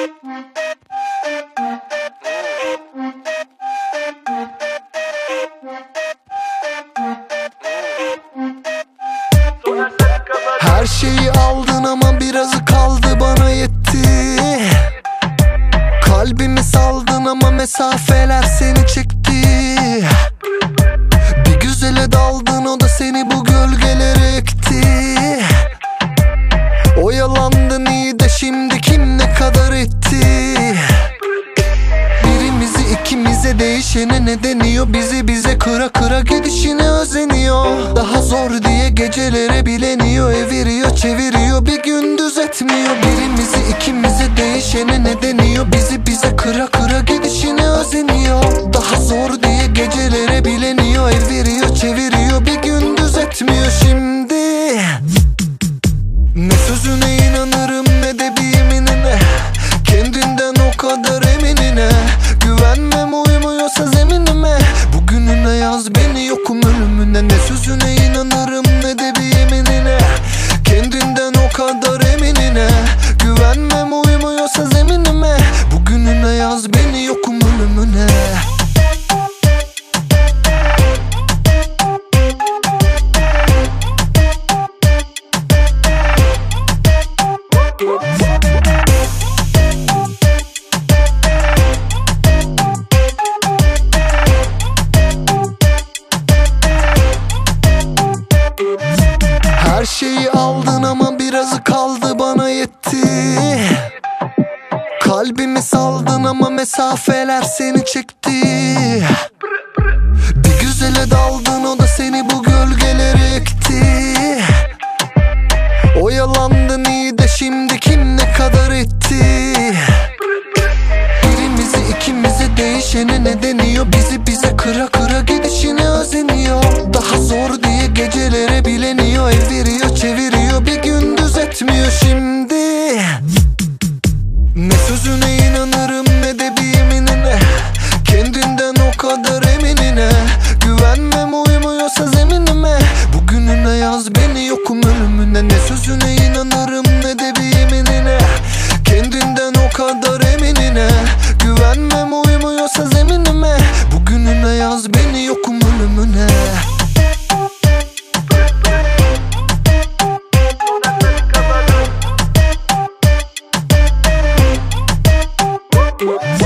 Her şeyi aldın ama birazı kaldı, bana yetti. Kalbimi saldın ama mesafeler seni çekti. Bir güzele daldın, o da seni bu gölgelere ekti. Oyalandın iyi de şimdi kim ne kadar etti? Birimizi ikimize değişene ne deniyor? Bize kıra kıra gidişine özeniyor. Daha zor diye gecelere bileniyor. Eviriyor çeviriyor, bir gündüz etmiyor. Birimizi ikimize değişene ne deniyor? Bize kıra kıra gidişine özeniyor. Daha zor diye gecelere bileniyor. Eviriyor çeviriyor, bir gündüz etmiyor şimdi. Ne sözüne inanırım ne de bir yeminine. Kendinden o kadar eminine. Güvenmem uymuyorsa zeminime. Bugününe yaz beni, yokum ölümüne. Ne sözüne inanırım ne de bir yeminine. Kendinden o kadar eminine. Güvenmem uymuyorsa zeminime. Bugününe yaz beni, yokum ölümüne. Her şeyi aldın ama birazı kaldı, bana yetti. Kalbimi saldın ama mesafeler seni çekti. Bir güzele daldın, o da seni bu gölgelere ekti. Oyalandın iyi de şimdi kim ne kadar etti? Birimizi ikimize değişene ne deniyor? Bize kıra kıra gidişine özeniyor. Daha zor diye gecelere bileniyor. Eviriyor çeviriyor, bir gündüz etmiyor şimdi. Ne sözüne inanırım ne de bir yeminine. Kendinden o kadar eminine. Güvenmem uymuyorsa zeminime. Bugününe yaz beni, yokum ölümüne. Ne sözüne inanırım ne de bir yeminine. Kendinden o kadar eminine. Güvenmem uymuyorsa zeminime. Bugününe yaz beni, yokum ölümüne. What?